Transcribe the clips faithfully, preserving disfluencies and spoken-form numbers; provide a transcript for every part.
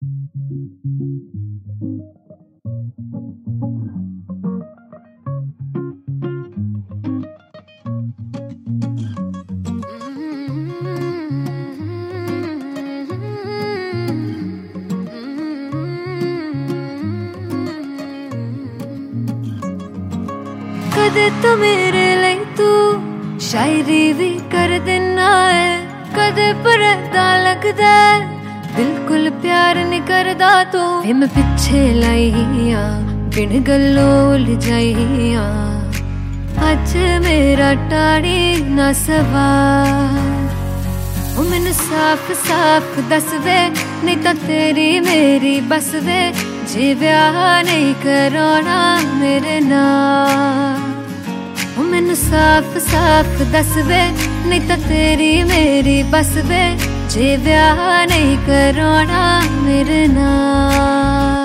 कदे तो मेरे लिए तू शायरी भी कर देना है, कदे परदा लगदा बिल्कुल प्यार नहीं करदा तू। मैं पिछे लाइया बिन गल्लों उलझाइया, अज मेरा टाड़ी ना सवार। ओ मैनू साफ साफ दस वे, नहीं तो तेरी मेरी बस वे, जे ब्याह नहीं कराना मेरे नाल। ओ मैनू साफ साफ दस वे, नहीं तो तेरी मेरी बस वे, जे ब्याह नहीं कराना मेरे नाल।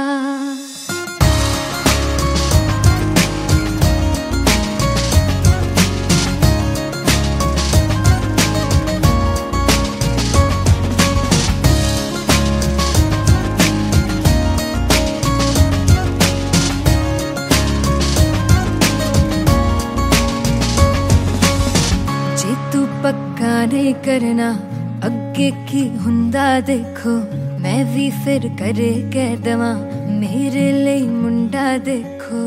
पक्का नहीं करना अगे की हुंदा देखो, मैं भी फिर करे कह दवा मेरे लिए मुंडा देखो।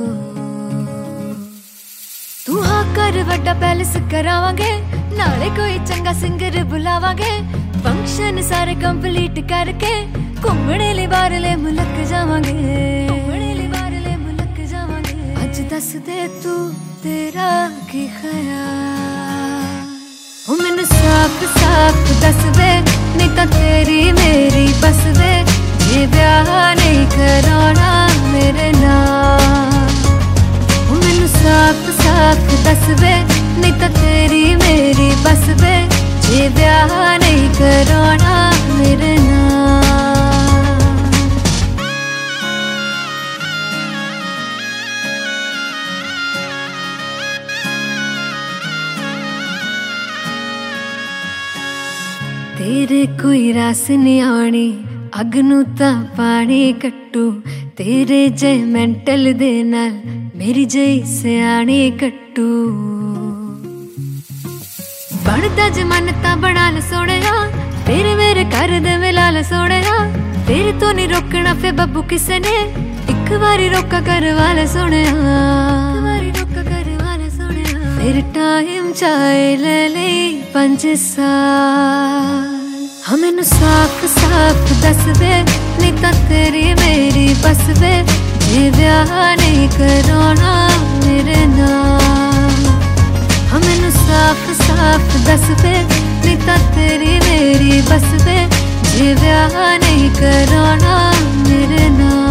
तू हाँ कर वड्डा पैलेस करावांगे, नाले कोई चंगा सिंगर बुलावांगे, फंक्शन सारे कंप्लीट करके घूमने ले बाहरले मुल्क जावांगे, घूमने ले बाहरले मुल्क जावांगे। अज दस दे तू तेरा की ख्याल, ओ मैनू साफ साफ दस वे, नहीं तो तेरी मेरी बस वे, जे ब्याह नहीं कराना मेरे नाल। ओ मैनू साफ साफ दस वे, नहीं तो तेरी मेरी बस वे, जे ब्याह नहीं कराना मेरे नाल। तेरे कोई रास नहीं आनी, अग नू तां पानी कट्टू, तेरे जय मेंटल दे नाल मेरी जय सियाणी कट्टू। बनदा जमान तां बना ले सोहणिया, तेरे मेरे कर दे मिला ले सोहणिया, तेरे तो नहीं रोकना फे बब्बू किसे ने, एक बारी रोका करवा ले सोहणिया, एक बारी रोका करवा ले सोहणिया। फिर टाइम चाहे ले ले पंज साल, हाँ मैनू साफ साफ दस वे, नहीं तो तेरी मेरी बस वे, जे ब्याह नहीं कराना मेरे नाल। हाँ मैनू साफ साफ दस वे, नहीं तो तेरी मेरी बस वे, जे ब्याह नहीं कराना मेरे नाल।